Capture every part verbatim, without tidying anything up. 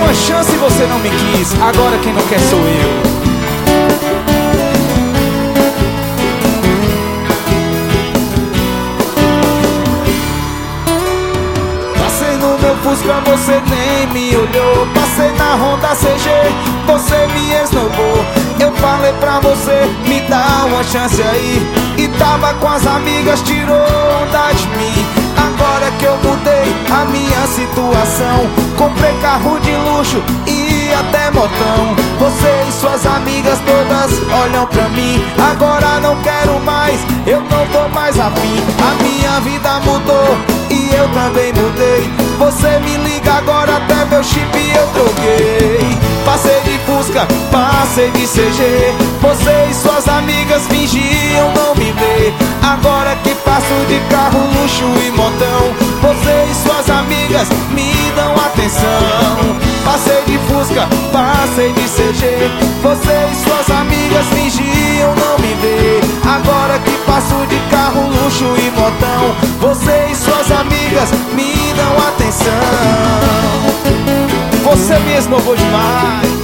uma chance e você não me quis. Agora quem não quer sou eu. Fusca, você nem me olhou. Passei na Honda C G, você me esnobou. Eu falei pra você, me dá uma chance aí, e tava com as amigas, tirou onda de mim. Agora que eu mudei a minha situação, comprei carro de luxo e até motão. Você e suas amigas todas olham pra mim. Agora não quero mais, eu não tô mais afim. A minha vida mudou e eu também mudei. Você me liga agora, até meu chip eu troquei. Passei de Fusca, passei de C G, você e suas amigas fingiam não me ver. Agora que passo de carro, luxo e montão, você e suas amigas me dão atenção. Passei de Fusca, passei de C G, você e suas amigas fingiam não me ver. Agora que passo de carro, luxo e montão, você e suas amigas me dão atenção. Você me esnobou demais.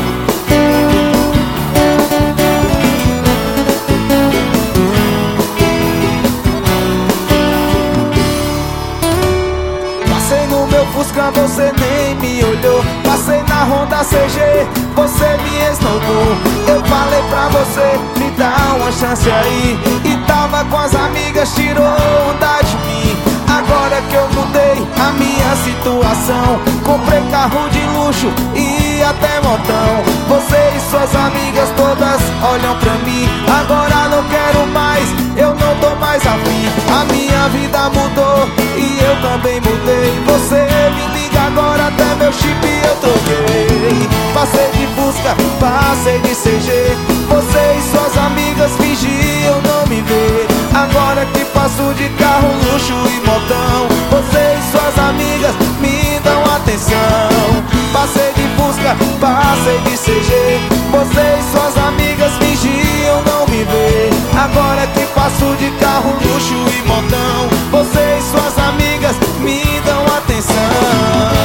Passei no meu Fusca, você nem me olhou. Passei na Honda C G, você me esnobou. Eu falei pra você, me dá uma chance aí, e tava com as amigas, tirou onda de mim. Agora que eu mudei a minha situação, comprei carro de luxo e até motão. Você e suas amigas todas olham pra mim. Agora não quero mais, eu não tô mais afim. A minha vida mudou e eu também mudei. Você me liga agora, até meu chip eu troquei. Passei de Fusca, passei de C G, você e suas amigas fingiam não me ver. Agora que passo de carro, luxo e montão, você e suas amigas me dão atenção. Passei de Fusca, passei de C G, você e suas amigas fingiam não me ver. Agora que passo de carro, luxo e montão, você e suas amigas me dão atenção.